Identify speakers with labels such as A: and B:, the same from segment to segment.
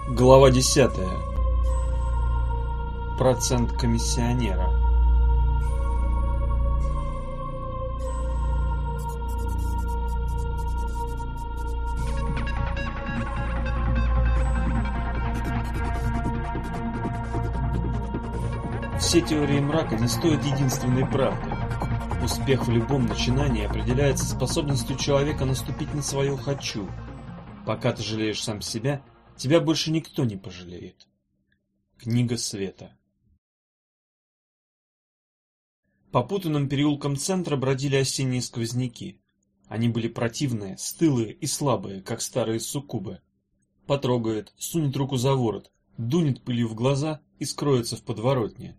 A: Глава 10. Процент комиссионера. Все теории мрака не стоят единственной правды. Успех в любом начинании определяется способностью человека наступить на свое «хочу». Пока ты жалеешь сам себя, тебя больше никто не пожалеет. Книга Света. По путанным переулкам центра бродили осенние сквозняки. Они были противные, стылые и слабые, как старые суккубы. Потрогает, сунет руку за ворот, дунет пылью в глаза и скроется в подворотне.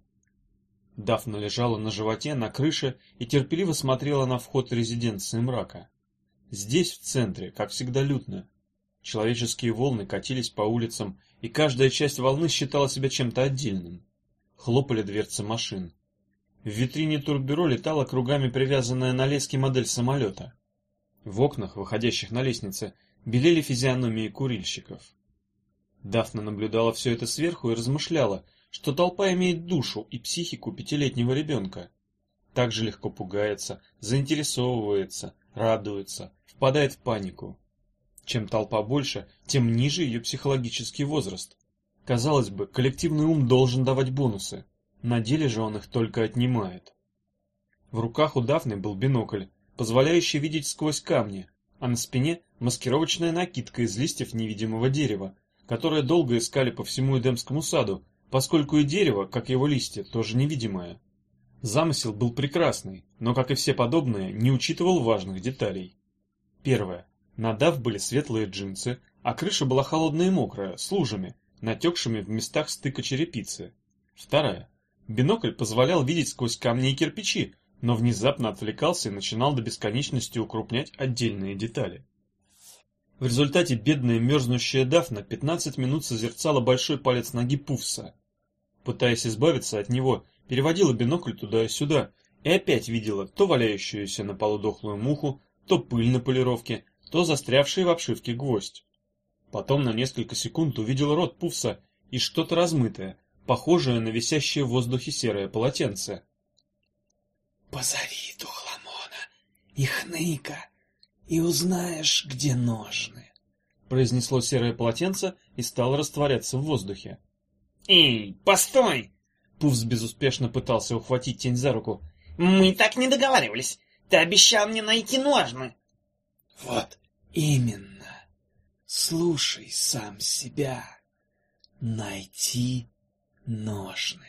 A: Дафна лежала на животе на крыше и терпеливо смотрела на вход резиденции мрака. Здесь, в центре, как всегда, людно. Человеческие волны катились по улицам, и каждая часть волны считала себя чем-то отдельным. Хлопали дверцы машин. В витрине турбюро летала кругами привязанная на леске модель самолета. В окнах, выходящих на лестнице, белели физиономии курильщиков. Дафна наблюдала все это сверху и размышляла, что толпа имеет душу и психику пятилетнего ребенка. Так же легко пугается, заинтересовывается, радуется, впадает в панику. Чем толпа больше, тем ниже ее психологический возраст. Казалось бы, коллективный ум должен давать бонусы, на деле же он их только отнимает. В руках у Дафны был бинокль, позволяющий видеть сквозь камни, а на спине маскировочная накидка из листьев невидимого дерева, которое долго искали по всему Эдемскому саду, поскольку и дерево, как его листья, тоже невидимое. Замысел был прекрасный, но, как и все подобные, не учитывал важных деталей. Первое. На Даф были светлые джинсы, а крыша была холодная и мокрая, с лужами, натекшими в местах стыка черепицы. Вторая. Бинокль позволял видеть сквозь камни и кирпичи, но внезапно отвлекался и начинал до бесконечности укрупнять отдельные детали. В результате бедная мерзнущая Дафна 15 минут созерцала большой палец ноги Пуфса. Пытаясь избавиться от него, переводила бинокль туда и сюда, и опять видела то валяющуюся на полу дохлую муху, то пыль на полировке, то застрявший в обшивке гвоздь. Потом на несколько секунд увидела рот Пуфса и что-то размытое, похожее на висящее в воздухе серое полотенце.
B: «Позови Духламона и Хныка, и узнаешь, где ножны»,
A: — произнесло серое полотенце и стало растворяться в воздухе.
C: «Эй, постой!»
A: Пуфс безуспешно пытался ухватить тень за руку.
C: «Мы так не договаривались. Ты обещал мне найти ножны».
B: «Вот именно. Слушай сам себя. Найти ножны.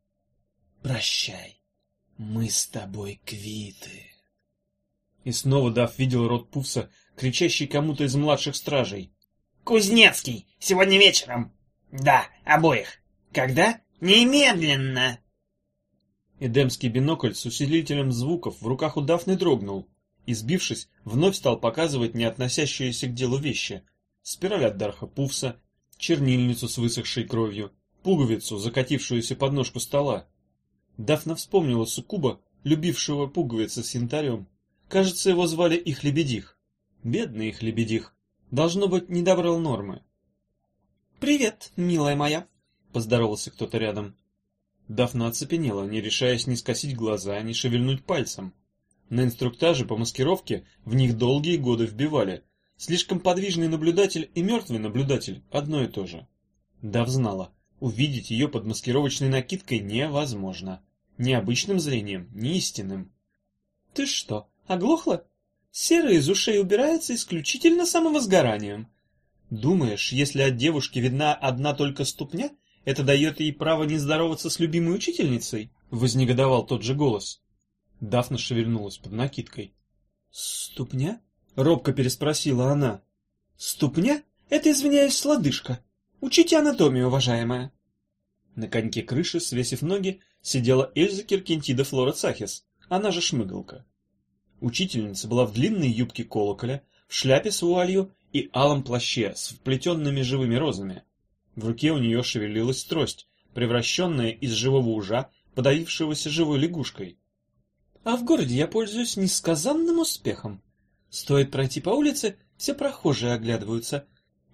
B: Прощай, мы с тобой квиты».
A: И снова Даф видел рот Пуфса, кричащий кому-то из младших стражей.
C: «Кузнецкий! Сегодня вечером!» «Да, обоих!» «Когда?» «Немедленно!»
A: Эдемский бинокль с усилителем звуков в руках у Дафны дрогнул и, сбившись, вновь стал показывать не относящиеся к делу вещи. Спираль от Дарха Пуфса, чернильницу с высохшей кровью, пуговицу, закатившуюся под ножку стола. Дафна вспомнила суккуба, любившего пуговицы с янтарем. Кажется, его звали Их-Лебедих. Бедный Их-Лебедих. Должно быть, не добрал нормы.
B: «Привет, милая моя»,
A: — поздоровался кто-то рядом. Дафна оцепенела, не решаясь ни скосить глаза, ни шевельнуть пальцем. На инструктаже по маскировке в них долгие годы вбивали. Слишком подвижный наблюдатель и мертвый наблюдатель — одно и то же. Даф знала, увидеть ее под маскировочной накидкой невозможно. Ни обычным зрением, ни истинным.
B: «Ты что, оглохла? Сера из ушей убирается исключительно самовозгоранием. Думаешь, если от девушки видна одна только ступня, это дает ей право не здороваться с любимой учительницей?» — вознегодовал тот же голос. Дафна шевельнулась под накидкой. «Ступня?» — робко переспросила она. «Ступня? Это, извиняюсь, лодыжка. Учите анатомию, уважаемая».
A: На коньке крыши, свесив ноги, сидела Эльза Киркентида Флора Цахис, она же Шмыгалка. Учительница была в длинной юбке колоколя, в шляпе с вуалью и алом плаще с вплетенными живыми розами. В руке у нее шевелилась трость, превращенная из живого ужа, подавившегося живой лягушкой.
B: «А в городе я пользуюсь несказанным успехом. Стоит пройти по улице, все прохожие оглядываются.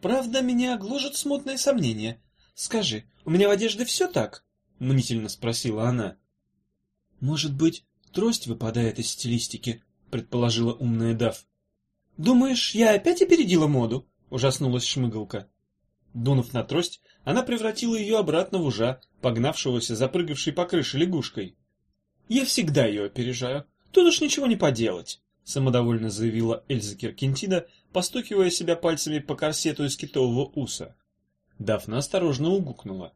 B: Правда, меня гложет смутное сомнение. Скажи, у меня в одежде все так? Мнительно спросила она. Может быть, трость выпадает из стилистики, предположила умная Дав. Думаешь, я опять опередила моду? Ужаснулась Шмыгалка. Дунув на трость, она превратила ее обратно в ужа, погнавшегося за прыгавшей по крыше лягушкой. «Я всегда ее опережаю. Тут уж ничего не поделать», — самодовольно заявила Эльза Киркентида, постукивая себя пальцами по корсету из китового уса. Дафна осторожно угукнула.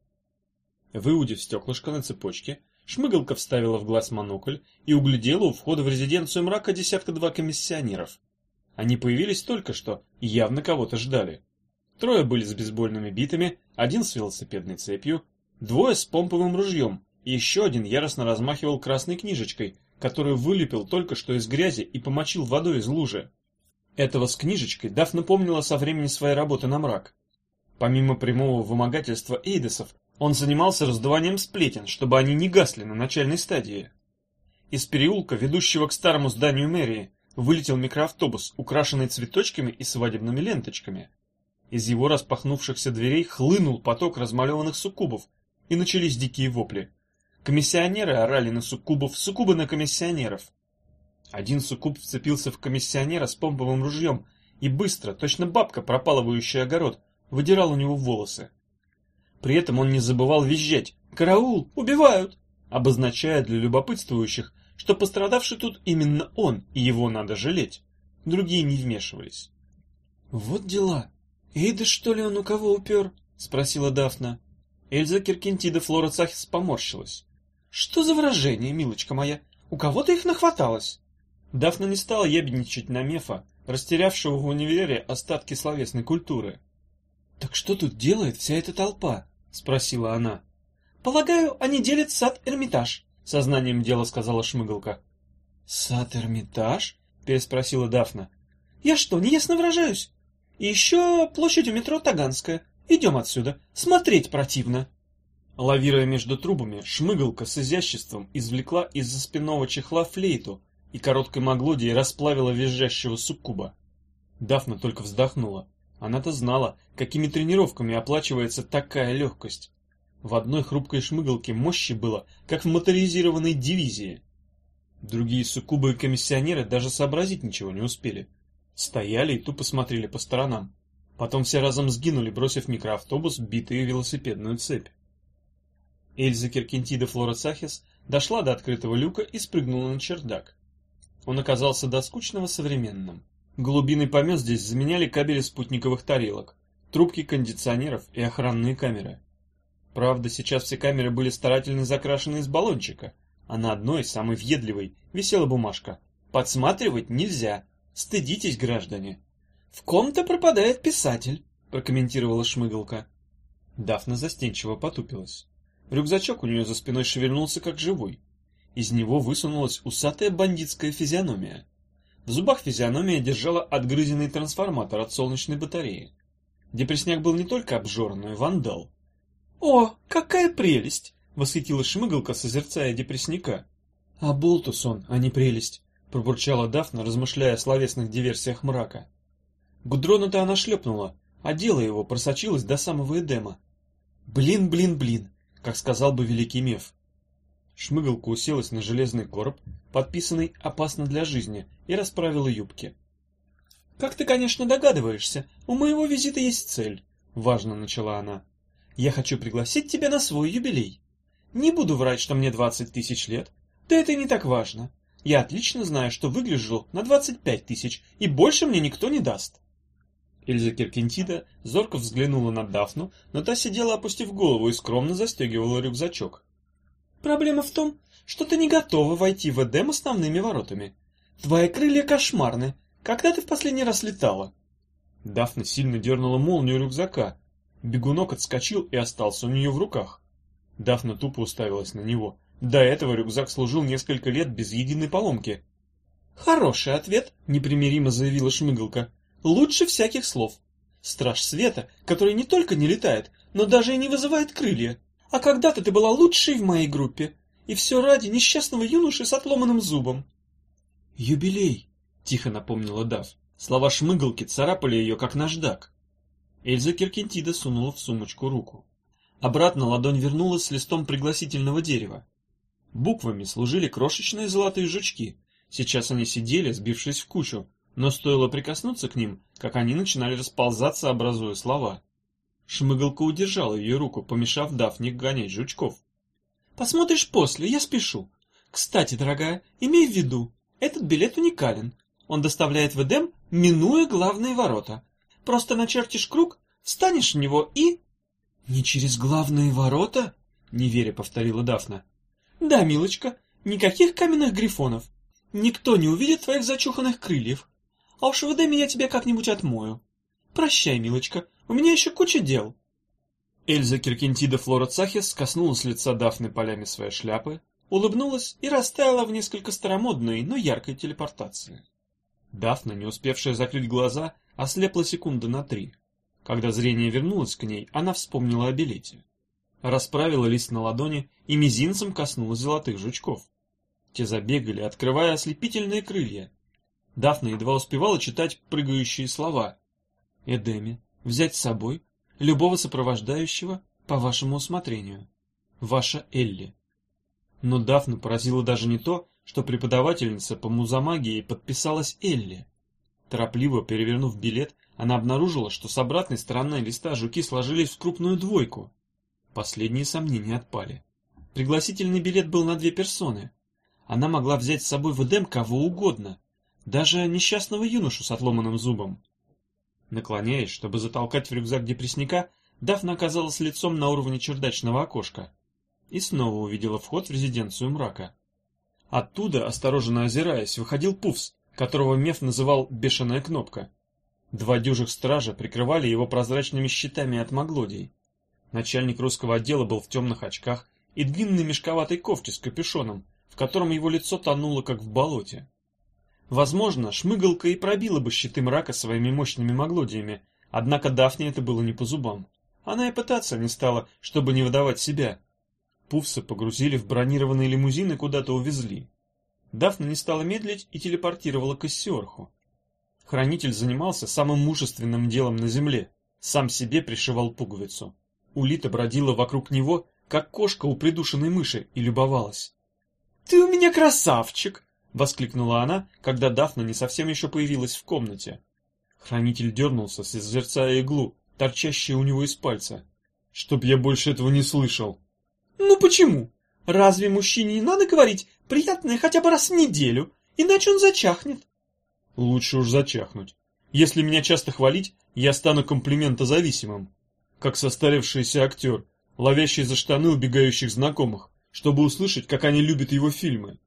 B: Выудив стеклышко на цепочке, Шмыгалка вставила в глаз монокль и углядела у входа в резиденцию мрака десятка-два комиссионеров. Они появились только что и явно кого-то ждали. Трое были с бейсбольными битами, один с велосипедной цепью, двое с помповым ружьем, и еще один яростно размахивал красной книжечкой, которую вылепил только что из грязи и помочил водой из лужи. Этого с книжечкой Дафна помнила со времени своей работы на мрак. Помимо прямого вымогательства эйдесов, он занимался раздуванием сплетен, чтобы они не гасли на начальной стадии. Из переулка, ведущего к старому зданию мэрии, вылетел микроавтобус, украшенный цветочками и свадебными ленточками. Из его распахнувшихся дверей хлынул поток размалеванных суккубов, и начались дикие вопли. Комиссионеры орали на суккубов, суккубы на комиссионеров. Один суккуб вцепился в комиссионера с помповым ружьем и быстро, точно бабка, пропалывающая огород, выдирал у него волосы. При этом он не забывал визжать «Караул! Убивают!», обозначая для любопытствующих, что пострадавший тут именно он, и его надо жалеть. Другие не вмешивались. «Вот дела! Эйда, что ли, он у кого упер?» — спросила Дафна. Эльза Киркентида Флора Цахис поморщилась. «Что за выражение, милочка моя? У кого-то их нахваталось?» Дафна не стала ябедничать на Мефа, растерявшего в универе остатки словесной культуры. «Так что тут делает вся эта толпа?» — спросила она. «Полагаю, они делят сад Эрмитаж», — сознанием дела сказала Шмыгалка. «Сад Эрмитаж?» — переспросила Дафна. «Я что, неясно выражаюсь? И еще площадь у метро Таганская. Идем отсюда. Смотреть противно». Лавируя между трубами, Шмыгалка с изяществом извлекла из-за спинного чехла флейту и короткой моглодией расплавила визжащего суккуба. Дафна только вздохнула. Она-то знала, какими тренировками оплачивается такая легкость. В одной хрупкой Шмыгалке мощи было, как в моторизированной дивизии. Другие суккубы и комиссионеры даже сообразить ничего не успели. Стояли и тупо смотрели по сторонам. Потом все разом сгинули, бросив микроавтобус, битый и велосипедную цепь. Эльза Киркентида Флора Цахис дошла до открытого люка и спрыгнула на чердак. Он оказался до скучного современным. Голубиный помет здесь заменяли кабели спутниковых тарелок, трубки кондиционеров и охранные камеры. Правда, сейчас все камеры были старательно закрашены из баллончика, а на одной, самой въедливой, висела бумажка: «Подсматривать нельзя. Стыдитесь, граждане». «В ком-то пропадает писатель», — прокомментировала Шмыгалка. Дафна застенчиво потупилась. Рюкзачок у нее за спиной шевельнулся, как живой. Из него высунулась усатая бандитская физиономия. В зубах физиономия держала отгрызенный трансформатор от солнечной батареи. Депресняк был не только обжоран, но и вандал. «О, какая прелесть!» — восхитилась Шмыгалка, созерцая депресняка. «А болтус он, а не прелесть!» — пробурчала Дафна, размышляя о словесных диверсиях мрака. Гудрона-то она шлепнула, а дело его просочилось до самого Эдема. «Блин, блин, блин!» — как сказал бы великий Меф. Шмыгалка уселась на железный короб, подписанный «Опасно для жизни», и расправила юбки. «Как ты, конечно, догадываешься, у моего визита есть цель», — важно начала она. «Я хочу пригласить тебя на свой юбилей. Не буду врать, что мне 20 тысяч лет. Да это не так важно. Я отлично знаю, что выгляжу на 25 тысяч, и больше мне никто не даст». Эльза Киркентида зорко взглянула на Дафну, но та сидела, опустив голову, и скромно застегивала рюкзачок. «Проблема в том, что ты не готова войти в Эдем основными воротами. Твои крылья кошмарны. Когда ты в последний раз летала?» Дафна сильно дернула молнию рюкзака. Бегунок отскочил и остался у нее в руках. Дафна тупо уставилась на него. До этого рюкзак служил несколько лет без единой поломки. «Хороший ответ», — непримиримо заявила Шмыгалка. «Лучше всяких слов. Страж света, который не только не летает, но даже и не вызывает крылья. А когда-то ты была лучшей в моей группе. И все ради несчастного юноши с отломанным зубом». «Юбилей», — тихо напомнила Даф. Слова Шмыгалки царапали ее, как наждак.
A: Эльза Киркентида сунула в сумочку руку. Обратно ладонь вернулась с листом пригласительного дерева. Буквами служили крошечные золотые жучки. Сейчас они сидели, сбившись в кучу, но стоило прикоснуться к ним, как они начинали расползаться, образуя слова. Шмыгалка удержала ее руку, помешав Дафне гонять жучков.
B: «Посмотришь после, я спешу. Кстати, дорогая, имей в виду, этот билет уникален. Он доставляет в Эдем, минуя главные ворота. Просто начертишь круг, встанешь в него и...»
A: «Не через главные ворота?» — неверя повторила Дафна.
B: «Да, милочка, никаких каменных грифонов. Никто не увидит твоих зачуханных крыльев. А уж в Эдеме я тебя как-нибудь отмою. Прощай, милочка, у меня еще куча дел».
A: Эльза Киркентида Флора-Цахис коснулась лица Дафны полями своей шляпы, улыбнулась и растаяла в несколько старомодной, но яркой телепортации. Дафна, не успевшая закрыть глаза, ослепла секунды на 3. Когда зрение вернулось к ней, она вспомнила о билете. Расправила лист на ладони и мизинцем коснулась золотых жучков. Те забегали, открывая ослепительные крылья. Дафна едва успевала читать прыгающие слова. «Эдеме, взять с собой любого сопровождающего по вашему усмотрению. Ваша Элли». Но Дафну поразило даже не то, что преподавательница по музомагии подписалась Элли. Торопливо перевернув билет, она обнаружила, что с обратной стороны листа жуки сложились в крупную двойку. Последние сомнения отпали. Пригласительный билет был на 2 персоны. Она могла взять с собой в Эдем кого угодно, даже несчастного юношу с отломанным зубом. Наклоняясь, чтобы затолкать в рюкзак депрессника, Дафна оказалась лицом на уровне чердачного окошка и снова увидела вход в резиденцию мрака. Оттуда, осторожно озираясь, выходил Пуфс, которого Меф называл «бешеная кнопка». 2 дюжих стража прикрывали его прозрачными щитами от маглодий. Начальник русского отдела был в темных очках и длинной мешковатой кофте с капюшоном, в котором его лицо тонуло, как в болоте. Возможно, Шмыгалка и пробила бы щиты мрака своими мощными маглодиями, однако Дафне это было не по зубам. Она и пытаться не стала, чтобы не выдавать себя. Пуфса погрузили в бронированные лимузины и куда-то увезли. Дафна не стала медлить и телепортировала к Иссиорху. Хранитель занимался самым мужественным делом на земле, сам себе пришивал пуговицу. Улита бродила вокруг него, как кошка у придушенной мыши, и любовалась.
B: «Ты у меня красавчик!»
A: — воскликнула она, когда Дафна не совсем еще появилась в комнате. Хранитель дернулся, созерцая иглу, торчащую у него из пальца. «Чтоб я больше этого не слышал!»
B: «Ну почему? Разве мужчине не надо говорить приятное хотя бы раз в неделю, иначе он зачахнет?»
A: «Лучше уж зачахнуть. Если меня часто хвалить, я стану комплиментозависимым, как состаревшийся актер, ловящий за штаны убегающих знакомых, чтобы услышать, как они любят его фильмы».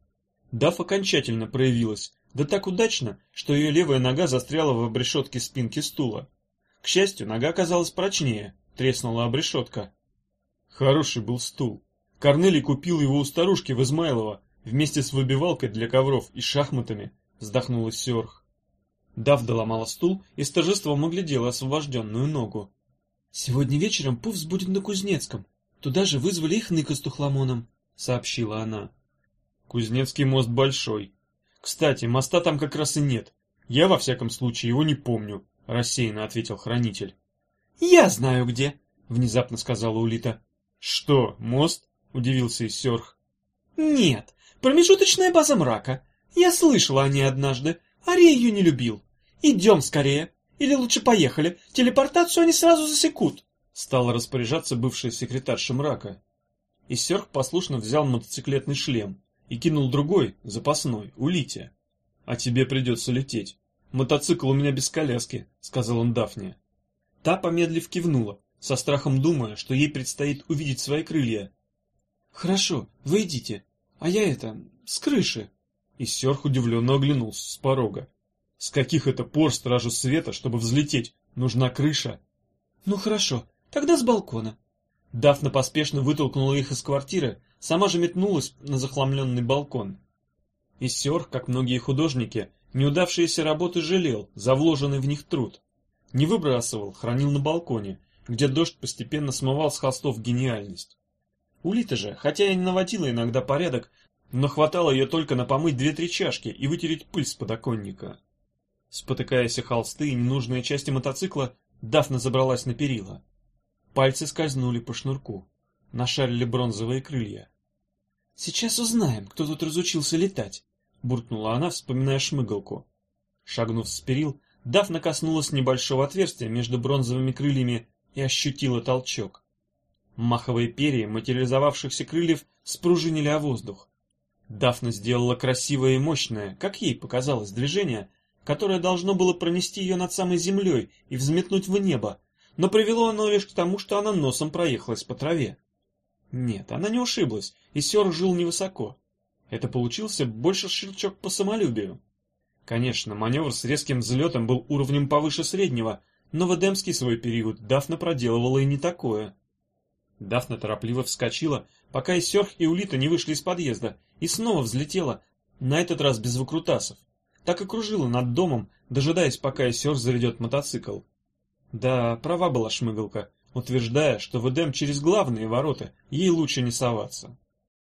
A: Даф окончательно проявилась, да так удачно, что ее левая нога застряла в обрешетке спинки стула. К счастью, нога оказалась прочнее, треснула обрешетка. Хороший был стул. Корнелий купил его у старушки в Измайлово вместе с выбивалкой для ковров и шахматами, вздохнула Сёрх. Даф доломала стул и с торжеством оглядела освобожденную ногу. «Сегодня вечером Пуфс будет на Кузнецком. Туда же вызвали их Хныка с Тухламоном», — сообщила она. «Кузнецкий мост большой. Кстати, моста там как раз и нет. Я, во всяком случае, его не помню», — рассеянно ответил хранитель.
B: «Я знаю где»,
A: — внезапно сказала Улита. «Что, мост?» — удивился Иссёрх.
B: «Нет, промежуточная база мрака. Я слышала о ней однажды. Ари ее не любил. Идем скорее. Или лучше поехали. Телепортацию они сразу засекут», —
A: стала распоряжаться бывшая секретарша мрака. Иссёрх послушно взял мотоциклетный шлем и кинул другой, запасной, Улите. «А тебе придется лететь. Мотоцикл у меня без коляски», — сказал он Дафне. Та, помедлив, кивнула, со страхом думая, что ей предстоит увидеть свои крылья. «Хорошо, вы идите, а я с крыши». Иссёрх удивленно оглянулся с порога. «С каких это пор стражу света, чтобы взлететь, нужна крыша?»
B: «Ну хорошо, тогда с балкона».
A: Дафна поспешно вытолкнула их из квартиры, сама же метнулась на захламленный балкон. Иссёрх, как многие художники, неудавшиеся работы жалел за вложенный в них труд. Не выбрасывал, хранил на балконе, где дождь постепенно смывал с холстов гениальность. Улита же, хотя и наводила иногда порядок, но хватало ее только на помыть 2-3 чашки и вытереть пыль с подоконника. Спотыкаясь о холсты и ненужные части мотоцикла, Дафна забралась на перила. Пальцы скользнули по шнурку. Нашарили бронзовые крылья. «Сейчас узнаем, кто тут разучился летать», — буркнула она, вспоминая шмыгалку. Шагнув с перил, Дафна коснулась небольшого отверстия между бронзовыми крыльями и ощутила толчок. Маховые перья материализовавшихся крыльев спружинили о воздух. Дафна сделала красивое и мощное, как ей показалось, движение, которое должно было пронести ее над самой землей и взметнуть в небо, но привело оно лишь к тому, что она носом проехалась по траве. Нет, она не ушиблась, и Сёр жил невысоко. Это получился больше щелчок по самолюбию. Конечно, маневр с резким взлетом был уровнем повыше среднего, но в эдемский свой период Дафна проделывала и не такое. Дафна торопливо вскочила, пока и Сёрх, и Улита не вышли из подъезда, и снова взлетела, на этот раз без выкрутасов. Так и кружила над домом, дожидаясь, пока Сёрх заведет мотоцикл. Да, права была шмыгалка, утверждая, что в Эдем через главные ворота ей лучше не соваться.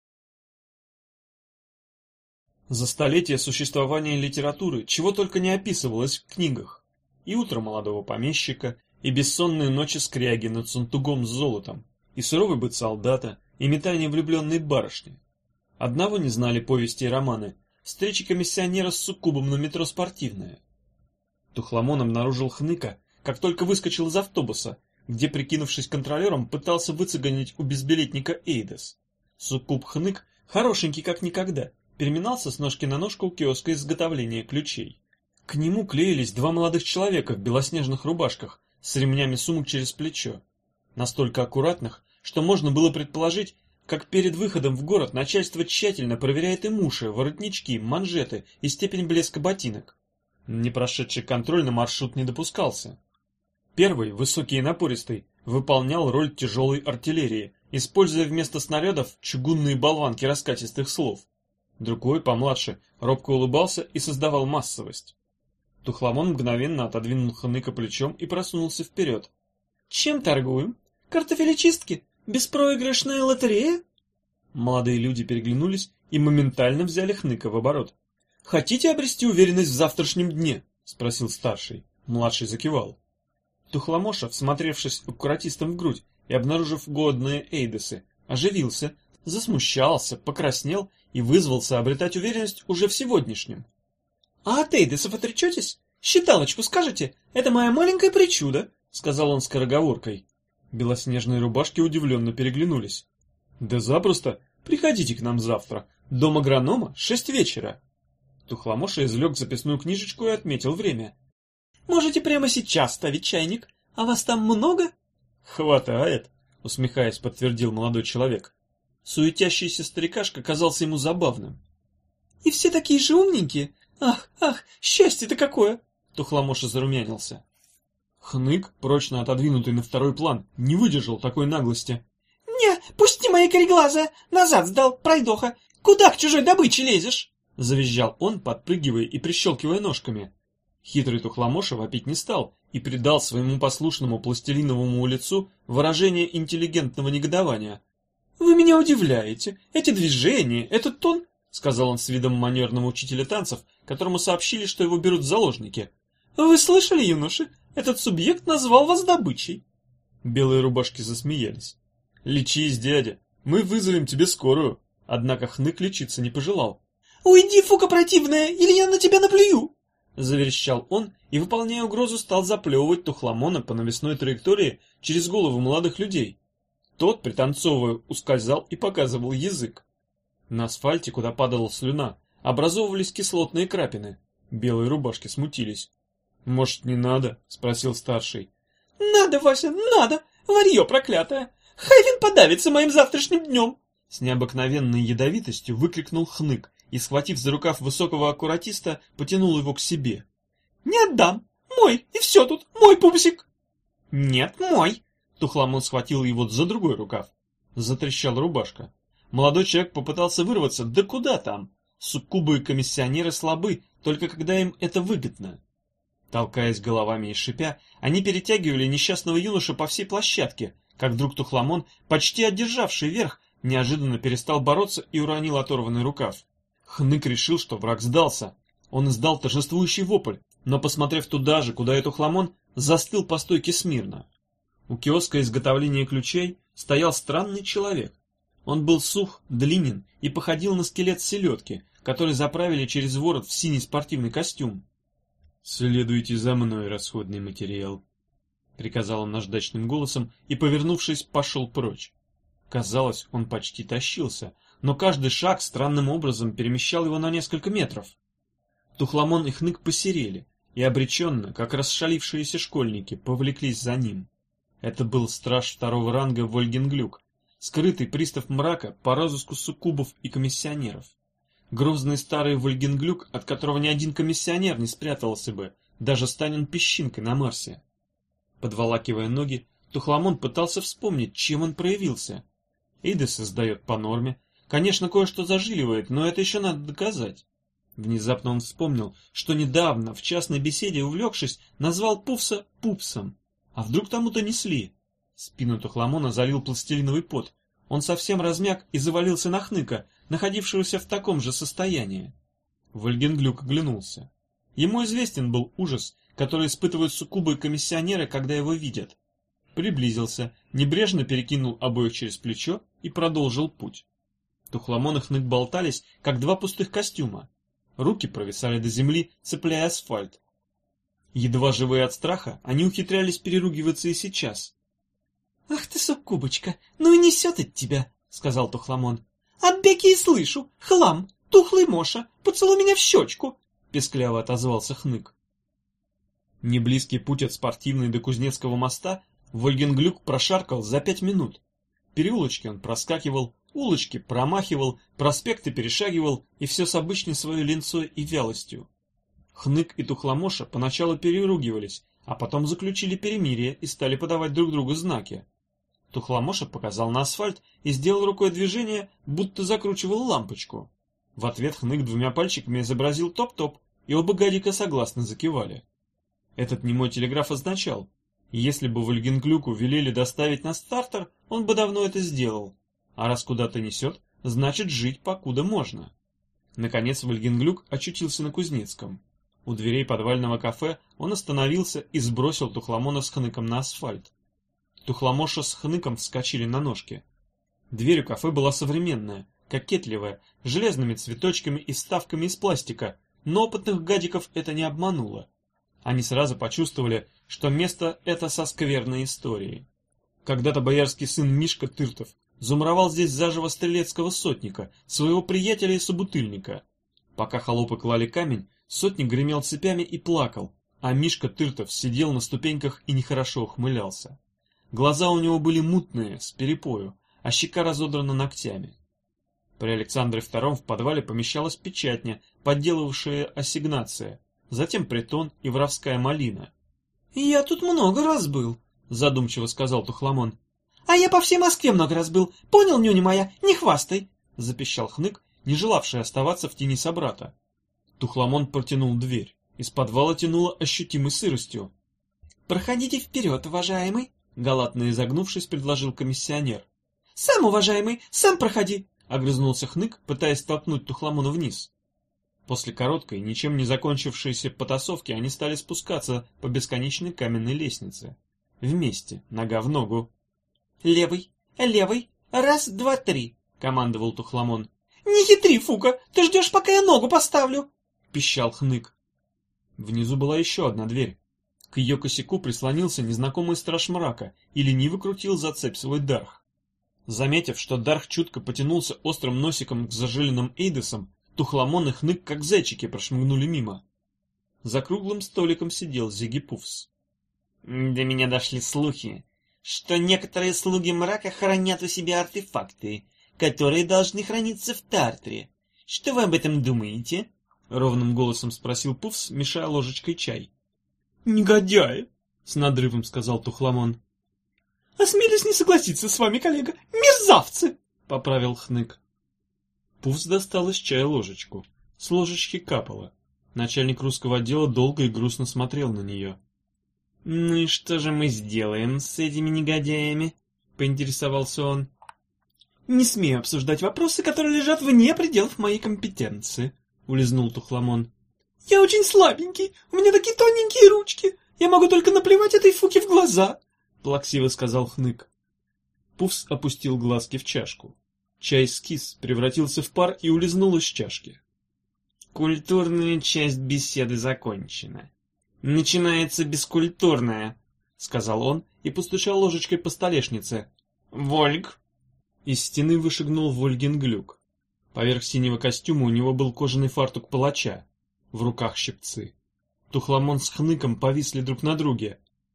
A: За столетия существования литературы чего только не описывалось в книгах. И утро молодого помещика, и бессонные ночи скряги над сундуком с золотом, и суровый быт солдата, и метание влюбленной барышни. Одного не знали повести и романы — встречи комиссионера с суккубом на метро «Спортивное». Тухламон обнаружил Хныка, как только выскочил из автобуса, где, прикинувшись контролером, пытался выцеганить у безбилетника Эйдес. Суккуб Хнык, хорошенький как никогда, переминался с ножки на ножку у киоска изготовления ключей. К нему клеились два молодых человека в белоснежных рубашках с ремнями сумок через плечо. Настолько аккуратных, что можно было предположить, как перед выходом в город начальство тщательно проверяет им уши, воротнички, манжеты и степень блеска ботинок. Не прошедший контроль на маршрут не допускался. Первый, высокий и напористый, выполнял роль тяжелой артиллерии, используя вместо снарядов чугунные болванки раскатистых слов. Другой, помладше, робко улыбался и создавал массовость. Тухламон мгновенно отодвинул Хныка плечом и просунулся вперед. «Чем торгуем? Картофелечистки? Беспроигрышная лотерея?» Молодые люди переглянулись и моментально взяли Хныка в оборот. «Хотите обрести уверенность в завтрашнем дне?» — спросил старший. Младший закивал. Тухламоша, всмотревшись аккуратистом в грудь и обнаружив годные эйдесы, оживился, засмущался, покраснел и вызвался обретать уверенность уже в сегодняшнем. «А от эйдесов отречетесь? Считалочку скажете? Это моя маленькая причуда», — сказал он скороговоркой. Белоснежные рубашки удивленно переглянулись. «Да запросто. Приходите к нам завтра. Дом агронома, 6 вечера». Тухламоша извлек записную книжечку и отметил время. «Можете прямо сейчас ставить чайник. А вас там много?» «Хватает», — усмехаясь, подтвердил молодой человек. Суетящийся старикашка казался ему забавным. «И все такие же умненькие? Ах, счастье-то какое!» Тухламоша зарумянился. Хнык, прочно отодвинутый на второй план, не выдержал такой наглости.
C: «Не, пусти мои кореглаза! Назад сдал, пройдоха! Куда к чужой добыче лезешь?»
A: Завизжал он, подпрыгивая и прищелкивая ножками. Хитрый Тухламоша вопить не стал и придал своему послушному пластилиновому лицу выражение интеллигентного негодования. «Вы меня удивляете. Эти движения, этот тон...» — сказал он с видом манерного учителя танцев, которому сообщили, что его берут в заложники. «Вы слышали, юноши? Этот субъект назвал вас добычей». Белые рубашки засмеялись. «Лечись, дядя, мы вызовем тебе скорую». Однако Хнык лечиться не пожелал.
C: «Уйди, фука противная, или я на тебя наплюю!»
A: Заверещал он и, выполняя угрозу, стал заплевывать Тухламона по навесной траектории через голову молодых людей. Тот, пританцовывая, ускользал и показывал язык. На асфальте, куда падала слюна, образовывались кислотные крапины. Белые рубашки смутились. «Может, не надо?» — спросил старший.
C: «Надо, Вася, надо! Варье проклятое! Хайвин подавится моим завтрашним днем!»
A: С необыкновенной ядовитостью выкрикнул Хнык и, схватив за рукав высокого аккуратиста, потянул его к себе.
C: «Не отдам! Мой! И все тут! Мой пупсик!»
A: «Нет, мой!» Тухламон схватил его за другой рукав. Затрещала рубашка. Молодой человек попытался вырваться, да куда там? Суккубы и комиссионеры слабы, только когда им это выгодно. Толкаясь головами и шипя, они перетягивали несчастного юношу по всей площадке, как вдруг Тухламон, почти одержавший верх, неожиданно перестал бороться и уронил оторванный рукав. Хнык решил, что враг сдался. Он издал торжествующий вопль, но, посмотрев туда же, куда и Тухламон, застыл по стойке смирно. У киоска изготовления ключей стоял странный человек. Он был сух, длинен и походил на скелет селедки, который заправили через ворот в синий спортивный костюм. «Следуйте за мной, расходный материал», — приказал он наждачным голосом и, повернувшись, пошел прочь. Казалось, он почти тащился, но каждый шаг странным образом перемещал его на несколько метров. Тухламон и Хнык посерели и обреченно, как расшалившиеся школьники, повлеклись за ним. Это был страж второго ранга Вольгенглюк, скрытый пристав мрака по розыску суккубов и комиссионеров. Грозный старый Вольгенглюк, от которого ни один комиссионер не спрятался бы, даже станет песчинкой на Марсе. Подволакивая ноги, Тухламон пытался вспомнить, чем он проявился. Эйдес издает по норме. Конечно, кое-что зажиливает, но это еще надо доказать. Внезапно он вспомнил, что недавно, в частной беседе увлекшись, назвал Пуфса Пупсом. А вдруг тому донесли? Спину Тухламона залил пластилиновый пот. Он совсем размяк и завалился на Хныка, находившегося в таком же состоянии. Вольгенглюк оглянулся. Ему известен был ужас, который испытывают суккубы и комиссионеры, когда его видят. Приблизился, небрежно перекинул обоих через плечо и продолжил путь. Тухламон и Хнык болтались, как два пустых костюма. Руки провисали до земли, цепляя асфальт. Едва живые от страха, они ухитрялись переругиваться и сейчас.
C: «Ах ты, суккубочка, ну и несет от тебя», — сказал Тухламон. «От Беки и слышу, хлам, тухлый Моша, поцелуй меня в щечку», — пескляво отозвался Хнык.
A: Неблизкий путь от Спортивной до Кузнецкого моста Вольгенглюк прошаркал за 5 минут. Переулочки он проскакивал, улочки промахивал, проспекты перешагивал, и все с обычной своей ленцой и вялостью. Хнык и Тухламоша поначалу переругивались, а потом заключили перемирие и стали подавать друг другу знаки. Тухламоша показал на асфальт и сделал рукой движение, будто закручивал лампочку. В ответ Хнык двумя пальчиками изобразил топ-топ, и оба гадика согласно закивали. Этот немой телеграф означал: если бы Вольгенглюку велели доставить на стартер, он бы давно это сделал. А раз куда-то несет, значит жить покуда можно. Наконец Вольгенглюк очутился на Кузнецком. У дверей подвального кафе он остановился и сбросил Тухламона с Хныком на асфальт. Тухламоша с Хныком вскочили на ножки. Дверь у кафе была современная, кокетливая, с железными цветочками и вставками из пластика, но опытных гадиков это не обмануло. Они сразу почувствовали, что место это со скверной историей. Когда-то боярский сын Мишка Тыртов замуровал здесь заживо стрелецкого сотника, своего приятеля и собутыльника. Пока холопы клали камень, сотник гремел цепями и плакал, а Мишка Тыртов сидел на ступеньках и нехорошо ухмылялся. Глаза у него были мутные, с перепою, а щека разодрана ногтями. При Александре II в подвале помещалась печатня, подделывавшая ассигнация, затем притон и воровская малина.
C: «Я тут много раз был», —
A: задумчиво сказал Тухламон.
C: «А я по всей Москве много раз был. Понял, нюня моя, не хвастай»,
A: — запищал Хнык, не желавший оставаться в тени собрата. Тухламон протянул дверь. Из подвала тянуло ощутимой сыростью.
C: «Проходите вперед, уважаемый», — галантно
A: изогнувшись, предложил комиссионер.
C: «Сам, уважаемый, сам проходи»,
A: — огрызнулся Хнык, пытаясь толкнуть Тухламона вниз. После короткой, ничем не закончившейся потасовки они стали спускаться по бесконечной каменной лестнице. Вместе, нога в ногу.
C: «Левый, левый, раз, два, три»,
A: — командовал Тухламон.
C: «Не хитри, Фука, ты ждешь, пока я ногу поставлю»,
A: — пищал Хнык. Внизу была еще одна дверь. К ее косяку прислонился незнакомый страж мрака и лениво крутил за цепь свой дарх. Заметив, что дарх чутко потянулся острым носиком к зажиленным эйдесам, Тухламон и Хнык, как зайчики, прошмыгнули мимо. За круглым столиком сидел Зигипуфс.
C: «До меня дошли слухи, что некоторые слуги мрака хранят у себя артефакты, которые должны храниться в Тартре. Что вы об этом думаете?»
A: — ровным голосом спросил Пуфс, мешая ложечкой чай.
C: «Негодяи!»
A: — с надрывом сказал Тухламон.
C: «Осмелюсь не согласиться с вами, коллега. Мерзавцы!»
A: — поправил Хнык. Пуфс достал из чая ложечку. С ложечки капало. Начальник русского отдела долго и грустно смотрел на нее.
C: «Ну и что же мы сделаем с этими негодяями?» — поинтересовался он. «Не смею обсуждать вопросы, которые лежат вне пределов моей компетенции», — улизнул Тухламон. «Я очень слабенький, у меня такие тоненькие ручки. Я могу только наплевать этой Фуке в глаза, плаксиво сказал Хнык.
A: Пуфс опустил глазки в чашку. Чай скис, превратился в пар и улизнул из чашки.
B: Культурная часть беседы закончена. Начинается бескультурная, сказал он и постучал ложечкой по столешнице. Вольг.
A: Из стены вышагнул Вольгенглюк. Поверх синего костюма у него был кожаный фартук палача, в руках щипцы. Тухламон с Хныком повисли друг на друге.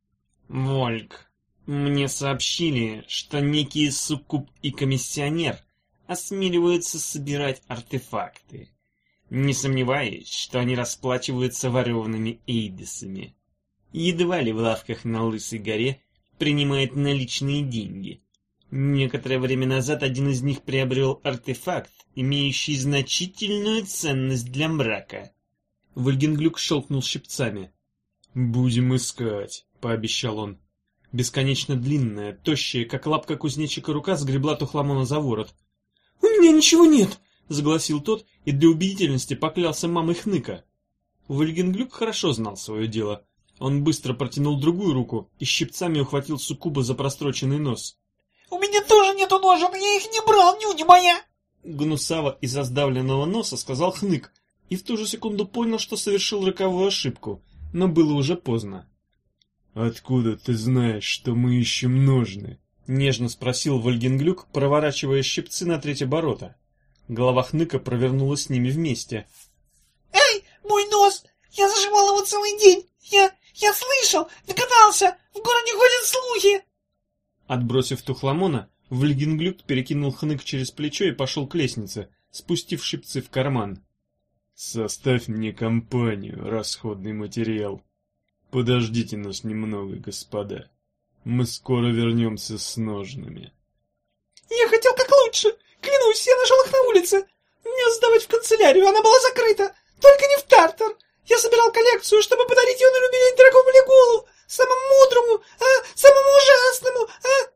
B: Вольг, мне сообщили, что некий суккуб и комиссионер осмеливаются собирать артефакты. Не сомневаюсь, что они расплачиваются ворованными эйдесами. Едва ли в лавках на Лысой горе принимают наличные деньги. Некоторое время назад один из них приобрел артефакт, имеющий значительную ценность для мрака.
A: Вольгенглюк щелкнул щипцами. «Будем искать», — пообещал он. Бесконечно длинная, тощая, как лапка кузнечика рука сгребла Тухламона за ворот.
C: «У меня ничего нет!»
A: — загласил тот и для убедительности поклялся мамой Хныка. Вольгенглюк хорошо знал свое дело. Он быстро протянул другую руку и щипцами ухватил суккуба за простроченный нос.
D: «У меня тоже нету ножен, я их не брал, нюня моя!»
A: Гнусаво из-за сдавленного носа сказал Хнык, и в ту же секунду понял, что совершил роковую ошибку, но было уже поздно. «Откуда ты знаешь, что мы ищем ножны?» — нежно спросил Вольгенглюк, проворачивая щипцы на треть оборота. Голова Хныка провернулась с ними вместе.
D: «Эй, мой нос! Я зажимал его целый день! Я слышал! Догадался! В городе ходят слухи!»
A: Отбросив Тухламона, Вольгенглюк перекинул Хнык через плечо и пошел к лестнице, спустив щипцы в карман. «Составь мне компанию, расходный материал. Подождите нас немного, господа. Мы скоро вернемся с ножными».
D: «Я хотел как лучше! Клянусь, я нашел их на улице! Мне сдавать в канцелярию, она была закрыта! Только не в Тартар! Я собирал коллекцию, чтобы подарить ее на любимец дорогому Легулу! Самому мудрому, самому ужасному,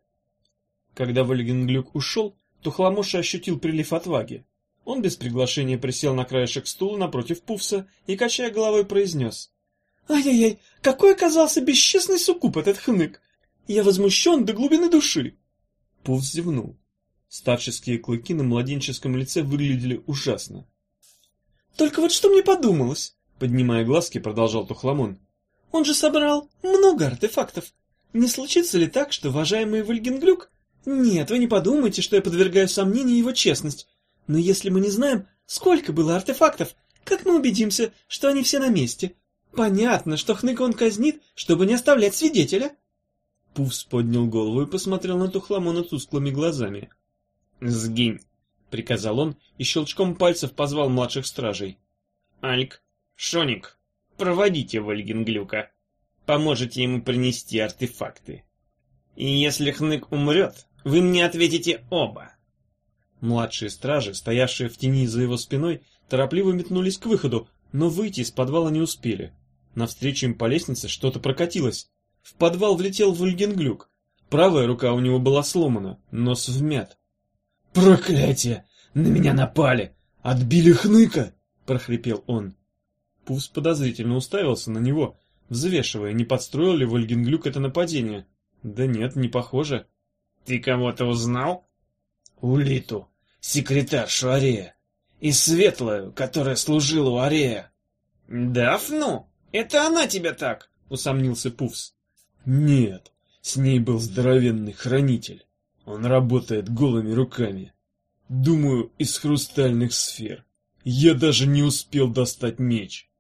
A: Когда Вольгенглюк ушел, Тухламоша ощутил прилив отваги. Он без приглашения присел на краешек стула напротив Пуфса и, качая головой, произнес.
C: «Ай-яй-яй, какой оказался бесчестный суккуб этот Хнык! Я возмущен до глубины души!»
A: Пуфс зевнул. Старческие клыки на младенческом лице выглядели ужасно.
C: «Только вот что мне подумалось?»
A: — поднимая глазки, продолжал Тухламон.
C: «Он же собрал много артефактов. Не случится ли так, что уважаемый Вольгенглюк... Нет, вы не подумайте, что я подвергаю сомнению его честность. Но если мы не знаем, сколько было артефактов, как мы убедимся, что они все на месте? Понятно, что Хныка он казнит, чтобы не оставлять свидетеля».
A: Пуфс поднял голову и посмотрел на Тухламона тусклыми глазами.
B: «Сгинь!» — приказал он и щелчком пальцев позвал младших стражей. «Альк, Шоник, проводите Вольгенглюка. Поможете ему принести артефакты. И если Хнык умрет, вы мне ответите оба».
A: Младшие стражи, стоявшие в тени за его спиной, торопливо метнулись к выходу, но выйти из подвала не успели. Навстречу им по лестнице что-то прокатилось. В подвал влетел Вольгенглюк. Правая рука у него была сломана, нос вмят.
E: «Проклятие! На меня напали! Отбили Хныка!» — прохрипел он.
A: Пуфс подозрительно уставился на него, взвешивая, не подстроил ли Вольгенглюк это нападение. Да нет, не похоже.
B: «Ты кого-то узнал?»
E: «Улиту, секретаршу Арея, и Светлую, которая служила у Арея».
B: «Дафну? Это она тебя так?» — усомнился Пуфс.
E: «Нет, с ней был здоровенный хранитель. Он работает голыми руками. Думаю, из хрустальных сфер. Я даже не успел достать меч».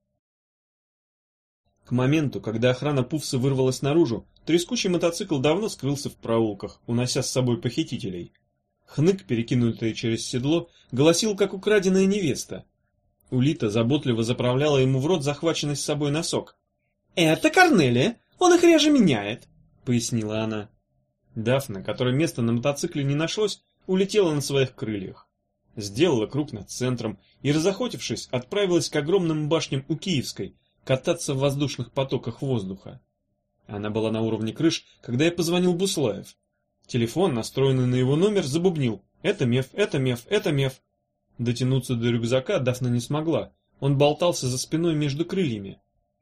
A: К моменту, когда охрана Пуфса вырвалась наружу, трескучий мотоцикл давно скрылся в проулках, унося с собой похитителей. Хнык, перекинутый через седло, голосил, как украденная невеста. Улита заботливо заправляла ему в рот захваченный с собой носок.
C: «Это Корнелия, он их реже меняет», — пояснила она.
A: Дафна, которой места на мотоцикле не нашлось, улетела на своих крыльях. Сделала круг над центром и, разохотившись, отправилась к огромным башням у Киевской, кататься в воздушных потоках воздуха. Она была на уровне крыш, когда я позвонил Буслаев. Телефон, настроенный на его номер, забубнил. «Это меф, это меф, это меф». Дотянуться до рюкзака Дафна не смогла. Он болтался за спиной между крыльями.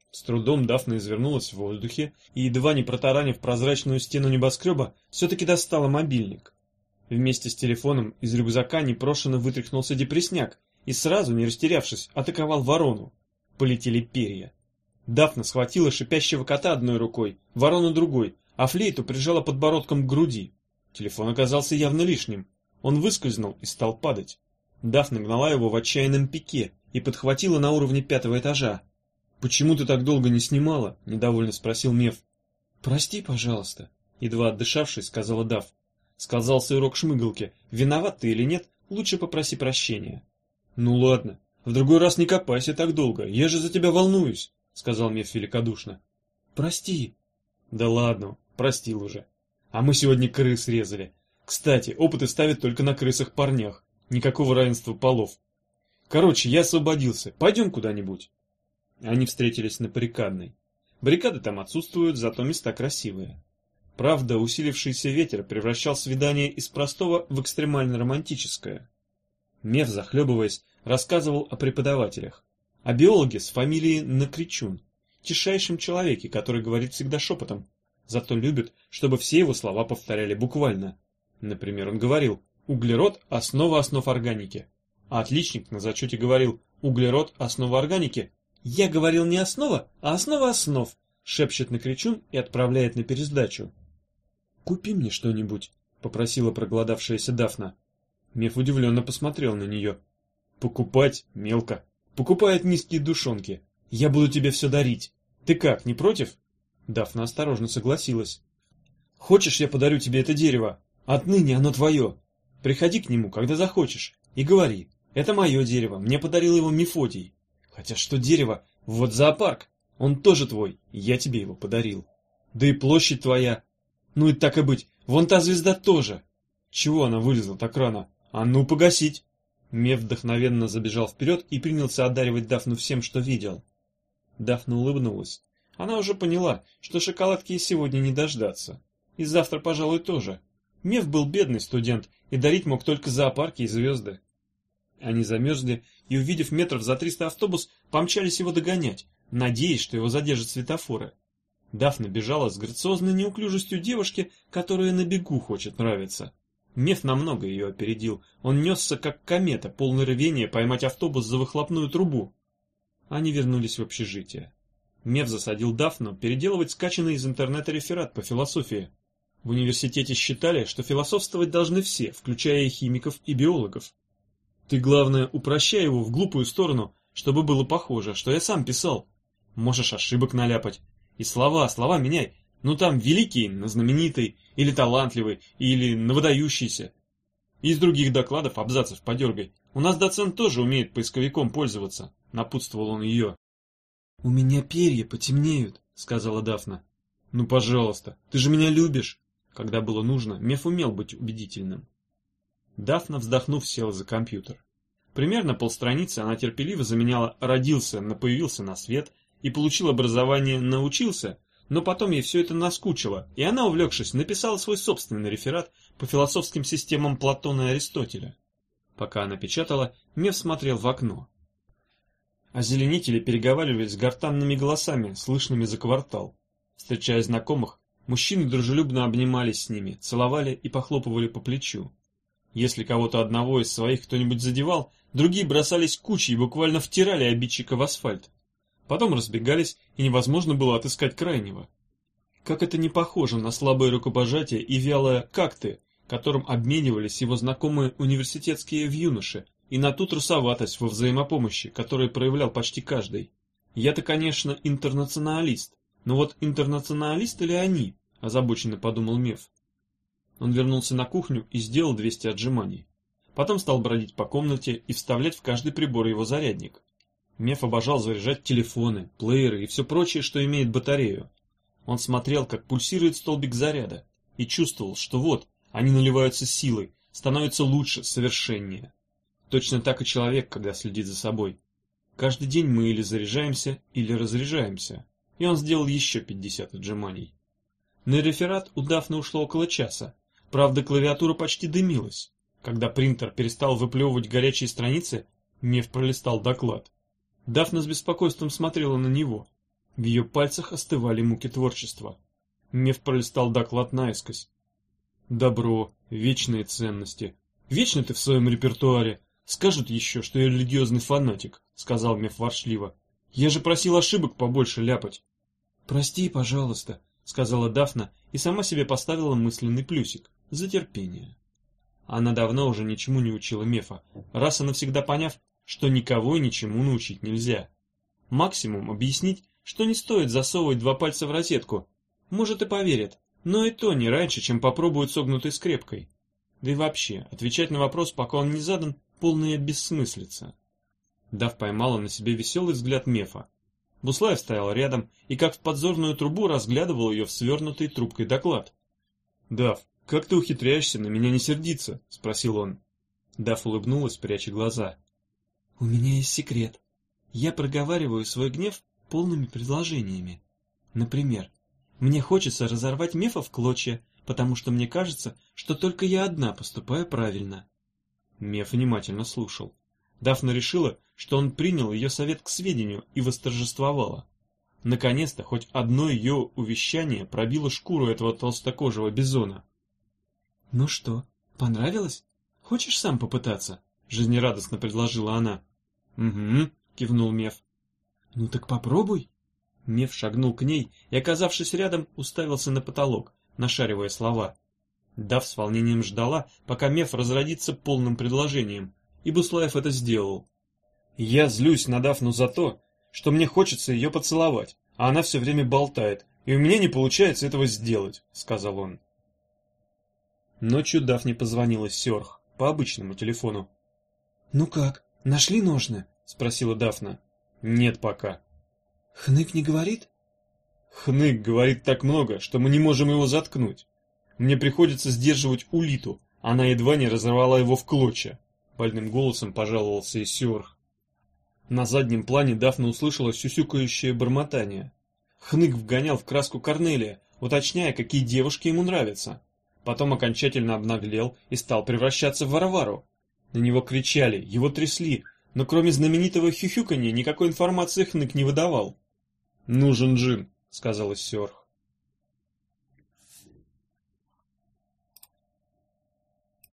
A: С трудом Дафна извернулась в воздухе и, едва не протаранив прозрачную стену небоскреба, все-таки достала мобильник. Вместе с телефоном из рюкзака непрошено вытряхнулся депресняк и сразу, не растерявшись, атаковал ворону. Полетели перья. Дафна схватила шипящего кота одной рукой, ворону другой, а флейту прижала подбородком к груди. Телефон оказался явно лишним. Он выскользнул и стал падать. Дафна гнала его в отчаянном пике и подхватила на уровне 5-го этажа. «Почему ты так долго не снимала?» — недовольно спросил Меф. «Прости, пожалуйста», — едва отдышавшись, сказала Даф. Сказался урок шмыгалки. Виноват ты или нет, лучше попроси прощения. «Ну ладно, в другой раз не копайся так долго, я же за тебя волнуюсь», — сказал Меф великодушно. «Прости». «Да ладно, простил уже. А мы сегодня крыс резали. Кстати, опыты ставят только на крысах-парнях. Никакого равенства полов. Короче, я освободился. Пойдем куда-нибудь». Они встретились на баррикадной. Баррикады там отсутствуют, зато места красивые. Правда, усилившийся ветер превращал свидание из простого в экстремально романтическое. Меф, захлебываясь, рассказывал о преподавателях. О биологе с фамилией Накричун, тишайшем человеке, который говорит всегда шепотом, зато любит, чтобы все его слова повторяли буквально. Например, он говорил: «Углерод – основа основ органики». А отличник на зачете говорил: «Углерод – основа органики». «Я говорил не основа, а основа основ», — шепчет Накричун и отправляет на пересдачу. «Купи мне что-нибудь», — попросила проголодавшаяся Дафна. Меф удивленно посмотрел на нее. «Покупать? Мелко. Покупает низкие душонки. Я буду тебе все дарить. Ты как, не против?» Дафна осторожно согласилась. «Хочешь, я подарю тебе это дерево? Отныне оно твое. Приходи к нему, когда захочешь, и говори: это мое дерево, мне подарил его Мефодий. Хотя что дерево? Вот зоопарк. Он тоже твой, я тебе его подарил. Да и площадь твоя. Ну и так и быть, вон та звезда тоже. Чего она вылезла так рано? А ну погасить!» Меф вдохновенно забежал вперед и принялся одаривать Дафну всем, что видел. Дафна улыбнулась. Она уже поняла, что шоколадки ей сегодня не дождаться. И завтра, пожалуй, тоже. Меф был бедный студент и дарить мог только зоопарки и звезды. Они замерзли и, увидев метров за 300 автобус, помчались его догонять, надеясь, что его задержат светофоры. Дафна бежала с грациозной неуклюжестью девушки, которая на бегу хочет нравиться. Меф намного ее опередил. Он несся, как комета, полный рвения поймать автобус за выхлопную трубу. Они вернулись в общежитие. Меф засадил Дафну переделывать скачанный из интернета реферат по философии. В университете считали, что философствовать должны все, включая и химиков, и биологов. «Ты, главное, упрощай его в глупую сторону, чтобы было похоже, что я сам писал. Можешь ошибок наляпать. И слова меняй. Ну там великий на знаменитый, или талантливый, или на выдающийся. Из других докладов абзацев подергай. У нас доцент тоже умеет поисковиком пользоваться», — напутствовал он ее. «У меня перья потемнеют», — сказала Дафна. «Ну, пожалуйста, ты же меня любишь». Когда было нужно, Меф умел быть убедительным. Дафна, вздохнув, села за компьютер. Примерно полстраницы она терпеливо заменяла «родился» на «появился на свет» и получил образование «научился», но потом ей все это наскучило, и она, увлекшись, написала свой собственный реферат по философским системам Платона и Аристотеля. Пока она печатала, Меф смотрел в окно. Озеленители переговаривались гортанными голосами, слышными за квартал. Встречая знакомых, мужчины дружелюбно обнимались с ними, целовали и похлопывали по плечу. Если кого-то одного из своих кто-нибудь задевал, другие бросались кучей и буквально втирали обидчика в асфальт. Потом разбегались, и невозможно было отыскать крайнего. Как это не похоже на слабое рукопожатие и вялое «как ты», которым обменивались его знакомые университетские вьюноши, и на ту трусоватость во взаимопомощи, которую проявлял почти каждый. Я-то, конечно, интернационалист, но вот интернационалисты ли они, озабоченно подумал Меф. Он вернулся на кухню и сделал 200 отжиманий. Потом стал бродить по комнате и вставлять в каждый прибор его зарядник. Меф обожал заряжать телефоны, плееры и все прочее, что имеет батарею. Он смотрел, как пульсирует столбик заряда, и чувствовал, что вот, они наливаются силой, становятся лучше, совершеннее. Точно так и человек, когда следит за собой. Каждый день мы или заряжаемся, или разряжаемся. И он сделал еще 50 отжиманий. На реферат у Дафны ушло около часа. Правда, клавиатура почти дымилась. Когда принтер перестал выплевывать горячие страницы, Меф пролистал доклад. Дафна с беспокойством смотрела на него. В ее пальцах остывали муки творчества. Меф пролистал доклад наискось. Добро, вечные ценности. Вечно ты в своем репертуаре. Скажут еще, что я религиозный фанатик, сказал Меф ворчливо. Я же просил ошибок побольше ляпать. Прости, пожалуйста, сказала Дафна и сама себе поставила мысленный плюсик за терпение. Она давно уже ничему не учила Мефа, раз и навсегда поняв, что никого и ничему научить нельзя. Максимум объяснить, что не стоит засовывать 2 пальца в розетку. Может и поверят, но и то не раньше, чем попробуют согнутой скрепкой. Да и вообще, отвечать на вопрос, пока он не задан, полная бессмыслица. Дав поймала на себе веселый взгляд Мефа. Буслаев стоял рядом и как в подзорную трубу разглядывал ее в свернутый трубкой доклад. «Дав, как ты ухитряешься на меня не сердиться?» — спросил он. Дав улыбнулась, пряча глаза. «У меня есть секрет. Я проговариваю свой гнев полными предложениями. Например, мне хочется разорвать Мефа в клочья, потому что мне кажется, что только я одна поступаю правильно». Меф внимательно слушал. Дафна решила, что он принял ее совет к сведению и восторжествовала. Наконец-то хоть одно ее увещание пробило шкуру этого толстокожего бизона. «Ну что, понравилось? Хочешь сам попытаться?» — жизнерадостно предложила она. «Угу», — кивнул Меф. «Ну так попробуй». Меф шагнул к ней и, оказавшись рядом, уставился на потолок, нашаривая слова. Дав с волнением ждала, пока Меф разродится полным предложением, и Буслаев это сделал. «Я злюсь на Дафну за то, что мне хочется ее поцеловать, а она все время болтает, и у меня не получается этого сделать», — сказал он. Ночью Дафне позвонила Сёрх по обычному телефону. «Ну как, нашли ножны?» — спросила Дафна. «Нет пока». «Хнык не говорит?» «Хнык говорит так много, что мы не можем его заткнуть. Мне приходится сдерживать Улиту, она едва не разорвала его в клочья», — больным голосом пожаловался и Сёрх. На заднем плане Дафна услышала сюсюкающее бормотание. Хнык вгонял в краску Корнелия, уточняя, какие девушки ему нравятся. Потом окончательно обнаглел и стал превращаться в Варвару. На него кричали, его трясли, но кроме знаменитого хюхюканья никакой информации Хнык не выдавал. «Нужен джин», — сказала Сёрх.